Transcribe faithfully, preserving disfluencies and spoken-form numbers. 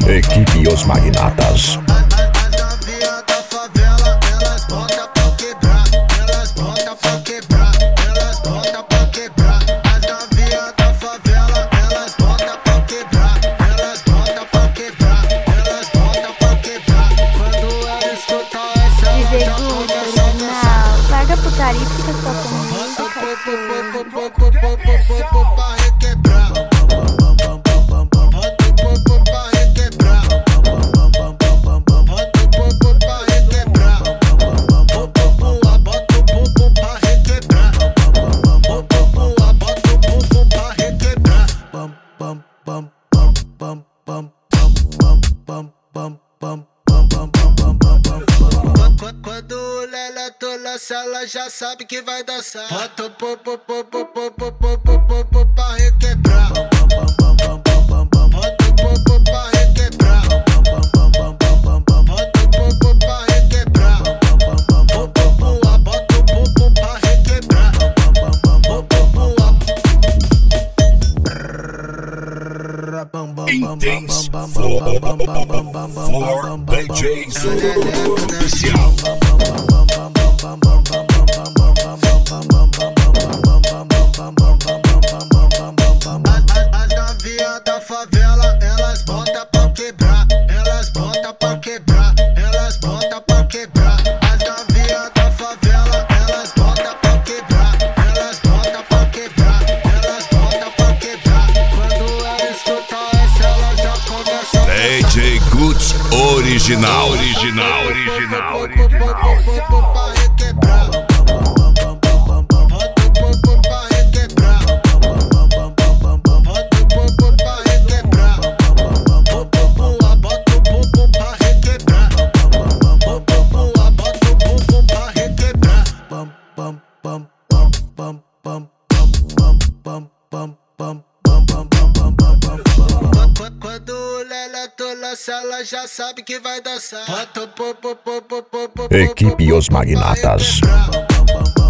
Equipe Os Magnatas. Larga putaria e fica tocando música. Quando o Leleto lança, ela já sabe que vai dançar. Bota o popo, popo, popo, popo, popo pra requebrar. Bota o popo pra requebrar. Bota o popo pra requebrar. Bota o popo pra requebrar. Intense for D Js Oficial. As novinhas da favela, elas botam pra quebrar. Elas botam pra quebrar. Elas botam pra quebrar. As novinhas da favela, elas botam pra quebrar. Elas botam pra quebrar. Elas botam pra quebrar. Quando ela escuta essa, ela já começa a D J Guts Original. Original, original, original. pra requebrar. Bota o popo pra requebrar. Bota o popo pra requebrar. Bota o popo pra requebrar. Bota o popo pra requebrar. Bam bam bam bam bam bam bam bam bam. Quando o Leleto lança, ela já sabe que vai dançar. Bota o popo, popo, popo, Equipe Os Magnatas. pra requebrar.